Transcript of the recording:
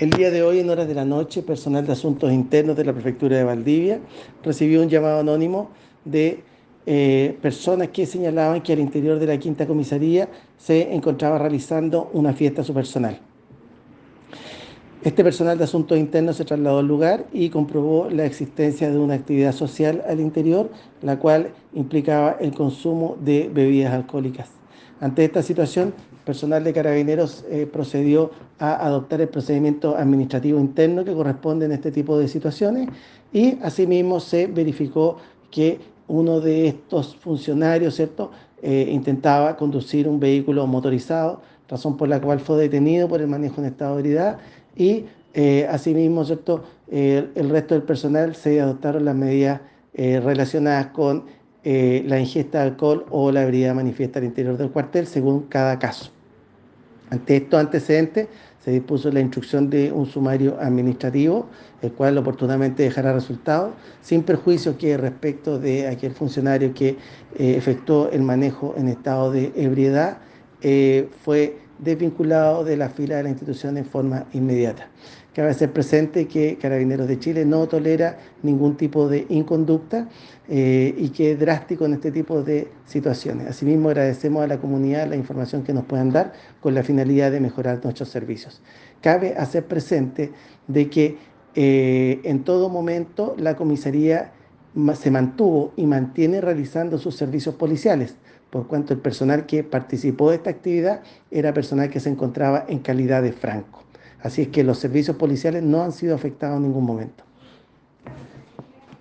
El día de hoy, en horas de la noche, personal de Asuntos Internos de la Prefectura de Valdivia recibió un llamado anónimo de personas que señalaban que al interior de la quinta comisaría se encontraba realizando una fiesta a su personal. Este personal de Asuntos Internos se trasladó al lugar y comprobó la existencia de una actividad social al interior, la cual implicaba el consumo de bebidas alcohólicas. Ante esta situación, personal de Carabineros procedió a adoptar el procedimiento administrativo interno que corresponde en este tipo de situaciones y asimismo se verificó que uno de estos funcionarios, ¿cierto?, intentaba conducir un vehículo motorizado, razón por la cual fue detenido por el manejo en estado de ebriedad y asimismo, ¿cierto? El resto del personal se adoptaron las medidas relacionadas con la ingesta de alcohol o la ebriedad manifiesta al interior del cuartel según cada caso. Ante estos antecedentes, se dispuso la instrucción de un sumario administrativo, el cual oportunamente dejará resultados, sin perjuicio que respecto de aquel funcionario que efectuó el manejo en estado de ebriedad, fue desvinculado de la fila de la institución en forma inmediata. Cabe hacer presente que Carabineros de Chile no tolera ningún tipo de inconducta y que es drástico en este tipo de situaciones. Asimismo, agradecemos a la comunidad la información que nos puedan dar con la finalidad de mejorar nuestros servicios. Cabe hacer presente de que en todo momento la comisaría se mantuvo y mantiene realizando sus servicios policiales, por cuanto el personal que participó de esta actividad era personal que se encontraba en calidad de franco. Así es que los servicios policiales no han sido afectados en ningún momento.